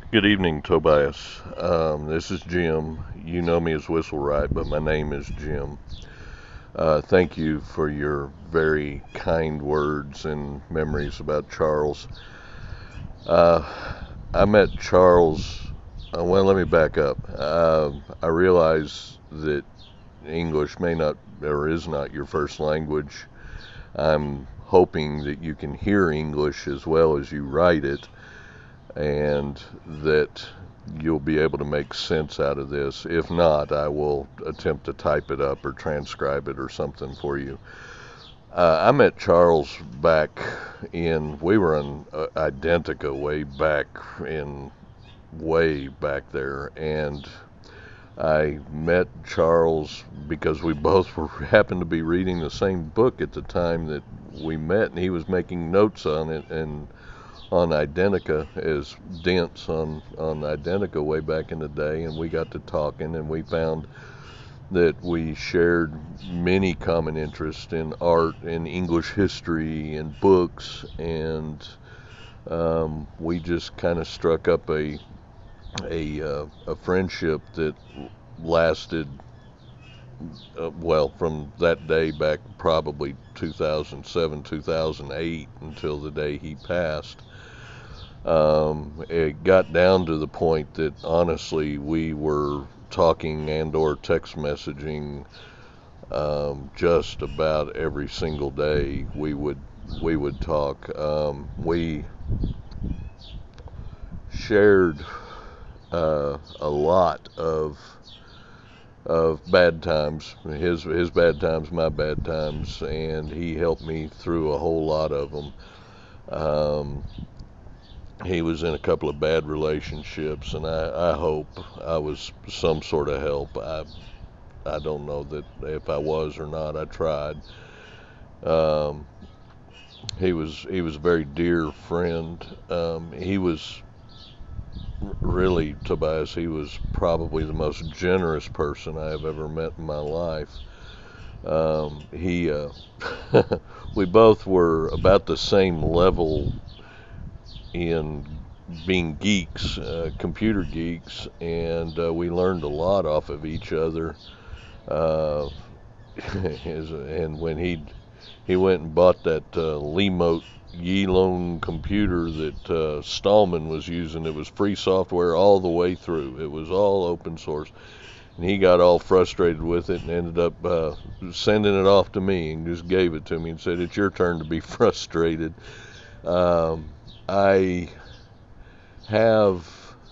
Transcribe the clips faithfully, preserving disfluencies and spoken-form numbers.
Good evening, Tobias. Um, this is Jim. You know me as Whistle Right, but my name is Jim. Uh, thank you for your very kind words and memories about Charles. Uh, I met Charles. Uh, well, let me back up. Uh, I realize that English may not or is not your first language. I'm hoping that you can hear English as well as you write it, and that you'll be able to make sense out of this. If not, I will attempt to type it up or transcribe it or something for you. Uh, I met Charles back in, we were in uh, Identica way back in, way back there. And I met Charles because we both were, happened to be reading the same book at the time that we met, and he was making notes on it and on Identica as Dents on on Identica way back in the day, and we got to talking, and we found that we shared many common interests in art and English history and books, and um, we just kind of struck up a a uh, a friendship that lasted uh, well from that day back probably two thousand seven two thousand eight until the day he passed. Um, it got down to the point that honestly we were talking and or text messaging um, just about every single day. We would we would talk. Um, we shared uh, a lot of of bad times. His his bad times, my bad times, and he helped me through a whole lot of them. Um, he was in a couple of bad relationships, and I, I hope I was some sort of help. I I don't know that if I was or not. I tried. Um, he was he was a very dear friend. Um, he was really, Tobias. He was probably the most generous person I have ever met in my life. Um, he uh, we both were about the same level in being geeks, uh, computer geeks, and uh, we learned a lot off of each other. Uh, his, and when he he went and bought that uh, Lemote Yelone computer that uh, Stallman was using, it was free software all the way through. It was all open source, and he got all frustrated with it and ended up uh, sending it off to me and just gave it to me and said, "It's your turn to be frustrated." Um, I have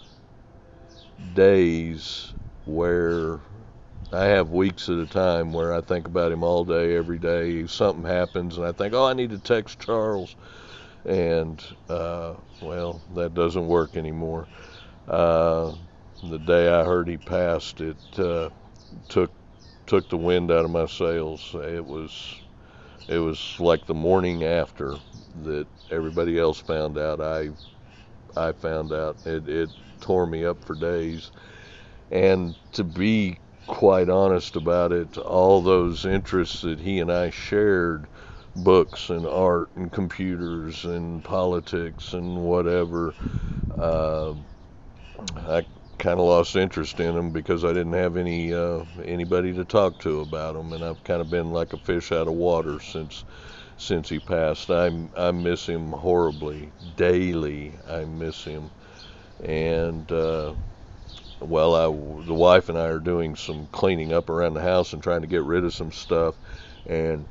days where I have weeks at a time where I think about him all day, every day. Something happens, and I think, oh, I need to text Charles. And, uh, well, that doesn't work anymore. Uh, the day I heard he passed, it uh, took took the wind out of my sails. It was it was like the morning after that everybody else found out. I I found out. It it tore me up for days. And to be quite honest about it, all those interests that he and I shared, books and art and computers and politics and whatever, uh, I kind of lost interest in them because I didn't have any uh, anybody to talk to about them, and I've kind of been like a fish out of water since since he passed. I I miss him horribly, daily. I miss him, and uh, well, I, the wife and I are doing some cleaning up around the house and trying to get rid of some stuff, and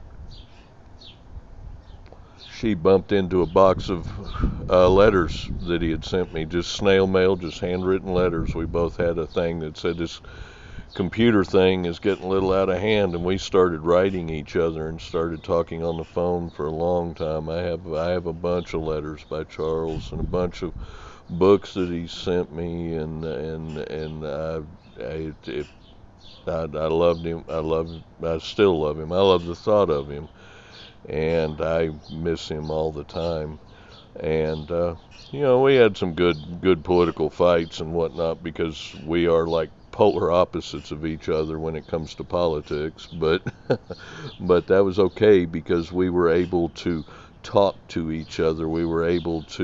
she bumped into a box of uh, letters that he had sent me, just snail mail, just handwritten letters. We both had a thing that said this computer thing is getting a little out of hand, and we started writing each other and started talking on the phone for a long time. I have I have a bunch of letters by Charles and a bunch of books that he sent me, and and and I, I, it, I, I loved him. I love. I still love him. I love the thought of him, and I miss him all the time. And uh, you know, we had some good good political fights and whatnot because we are like polar opposites of each other when it comes to politics. But but that was okay because we were able to talk to each other. We were able to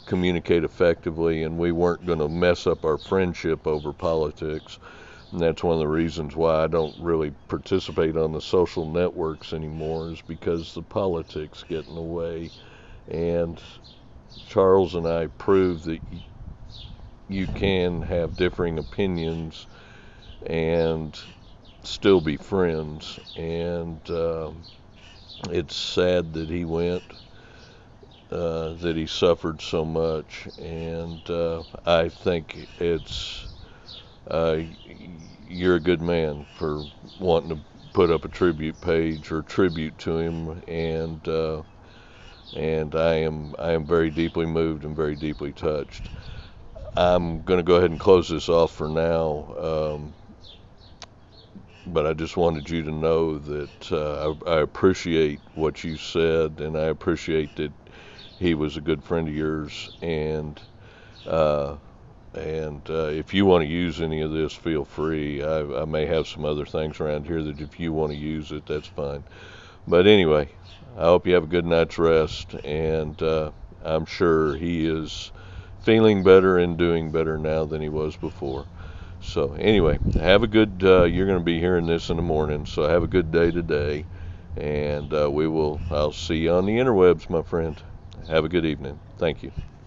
communicate effectively, and we weren't going to mess up our friendship over politics. And that's one of the reasons why I don't really participate on the social networks anymore, is because the politics get in the way. And Charles and I proved that you can have differing opinions and still be friends. And uh, it's sad that he went, uh, that he suffered so much. And uh, I think it's uh, you're a good man for wanting to put up a tribute page or tribute to him, and uh, and I am I am very deeply moved and very deeply touched. I'm going to go ahead and close this off for now, um, but I just wanted you to know that uh, I, I appreciate what you said, and I appreciate that he was a good friend of yours, and uh, and uh, if you want to use any of this, feel free. I, I may have some other things around here that if you want to use it, that's fine. But anyway, I hope you have a good night's rest, and uh, I'm sure he is feeling better and doing better now than he was before. So anyway, have a good, uh, you're going to be hearing this in the morning, so have a good day today, and uh, we will, I'll see you on the interwebs, my friend. Have a good evening. Thank you.